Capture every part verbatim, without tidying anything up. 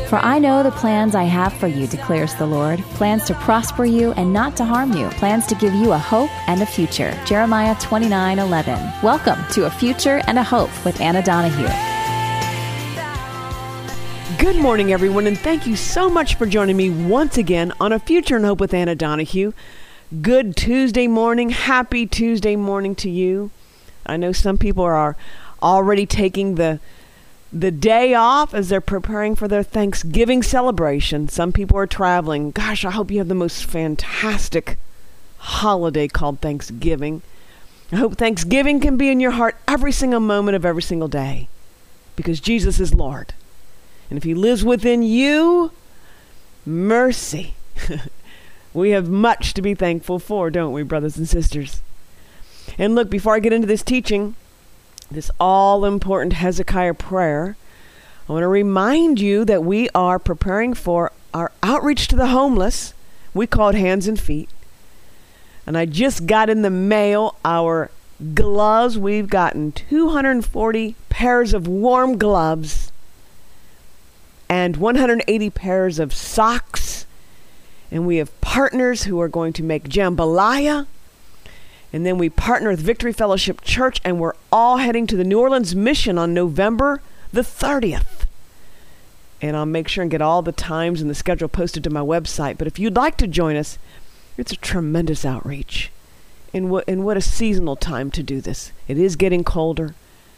For I know the plans I have for you, declares the Lord, plans to prosper you and not to harm you, plans to give you a hope and a future. Jeremiah twenty-nine eleven. Welcome to A Future and a Hope with Anna Donahue. Good morning, everyone, and thank you so much for joining me once again on A Future and Hope with Anna Donahue. Good Tuesday morning. Happy Tuesday morning to you. I know some people are already taking the the day off as they're preparing for their Thanksgiving celebration. Some people are traveling. Gosh, I hope you have the most fantastic holiday called Thanksgiving. I hope Thanksgiving can be in your heart every single moment of every single day, because Jesus is Lord. And if he lives within you, mercy. We have much to be thankful for, don't we, brothers and sisters? And look, before I get into this teaching, this all-important Hezekiah prayer, I want to remind you that we are preparing for our outreach to the homeless. We call it Hands and Feet. And I just got in the mail our gloves. We've gotten two hundred forty pairs of warm gloves and one hundred eighty pairs of socks. And we have partners who are going to make jambalaya. And then we partner with Victory Fellowship Church, and we're all heading to the New Orleans Mission on November the thirtieth. And I'll make sure and get all the times and the schedule posted to my website. But if you'd like to join us, it's a tremendous outreach. And what, and what a seasonal time to do this. It is getting colder,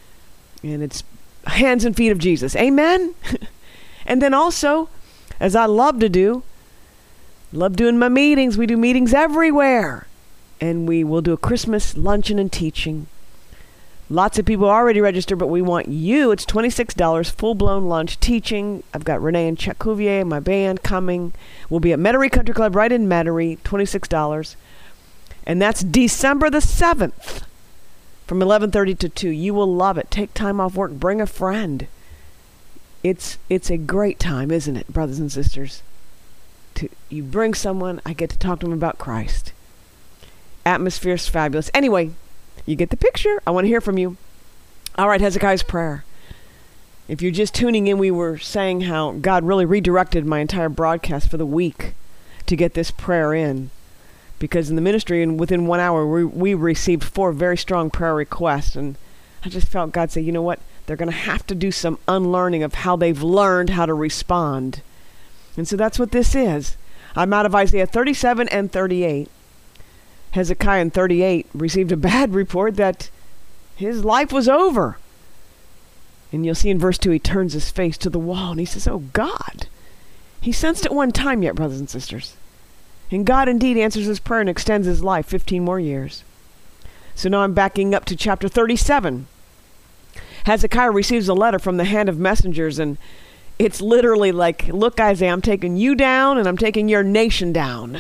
and it's hands and feet of Jesus. Amen? And then also, as I love to do, love doing my meetings. We do meetings everywhere. And we will do a Christmas luncheon and teaching. Lots of people already registered, but we want you. It's twenty-six dollars, full-blown lunch teaching. I've got Renee and Chuck Cuvier, my band, coming. We'll be at Metairie Country Club right in Metairie, twenty-six dollars. And that's December the seventh from eleven thirty to two. You will love it. Take time off work. Bring a friend. It's it's a great time, isn't it, brothers and sisters? To, you bring someone, I get to talk to them about Christ. Atmosphere is fabulous. Anyway, you get the picture. I want to hear from you. All right, Hezekiah's prayer. If you're just tuning in, we were saying how God really redirected my entire broadcast for the week to get this prayer in. Because in the ministry, and within one hour, we, we received four very strong prayer requests. And I just felt God say, you know what? They're going to have to do some unlearning of how they've learned how to respond. And so that's what this is. I'm out of Isaiah thirty-seven and thirty-eight. Hezekiah in thirty-eight received a bad report that his life was over. And you'll see in verse two, he turns his face to the wall and he says, oh God. He sensed it one time yet, brothers and sisters. And God indeed answers his prayer and extends his life fifteen more years. So now I'm backing up to chapter thirty-seven. Hezekiah receives a letter from the hand of messengers, and it's literally like, look, Isaiah, I'm taking you down and I'm taking your nation down.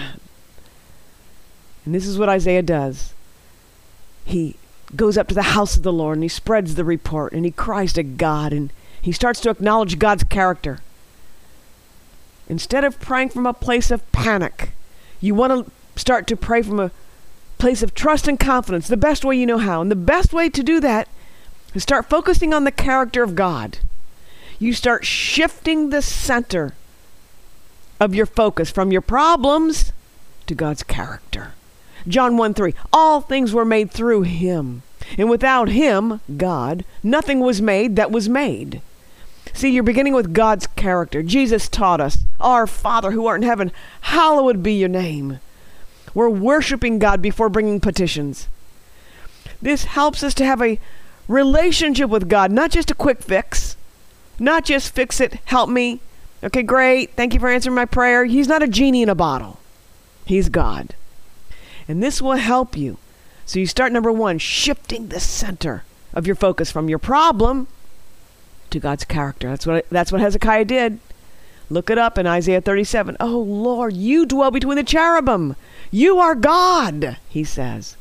And this is what Isaiah does. He goes up to the house of the Lord and he spreads the report and he cries to God and he starts to acknowledge God's character. Instead of praying from a place of panic, you want to start to pray from a place of trust and confidence, the best way you know how. And the best way to do that is start focusing on the character of God. You start shifting the center of your focus from your problems to God's character. John one three, all things were made through him. And without him, God, nothing was made that was made. See, you're beginning with God's character. Jesus taught us, our Father who art in heaven, hallowed be your name. We're worshiping God before bringing petitions. This helps us to have a relationship with God, not just a quick fix. Not just fix it, help me. Okay, great. Thank you for answering my prayer. He's not a genie in a bottle. He's God. And this will help you. So you start, number one, shifting the center of your focus from your problem to God's character. That's what that's what Hezekiah did. Look it up in Isaiah thirty-seven. Oh, Lord, you dwell between the cherubim. You are God, he says.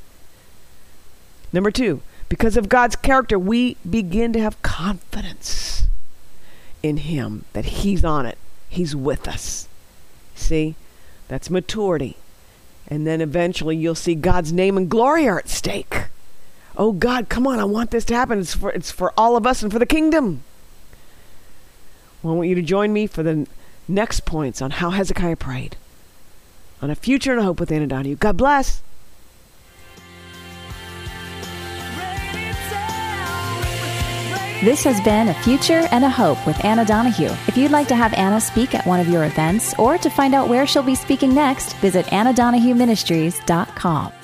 Number two, because of God's character, we begin to have confidence in him, that he's on it. He's with us. See, that's maturity. And then eventually you'll see God's name and glory are at stake. Oh God, come on, I want this to happen. It's for, it's for all of us and for the kingdom. Well, I want you to join me for the next points on how Hezekiah prayed on A Future and a Hope with Anna Donahue. God bless. This has been A Future and a Hope with Anna Donahue. If you'd like to have Anna speak at one of your events or to find out where she'll be speaking next, visit anna donahue ministries dot com.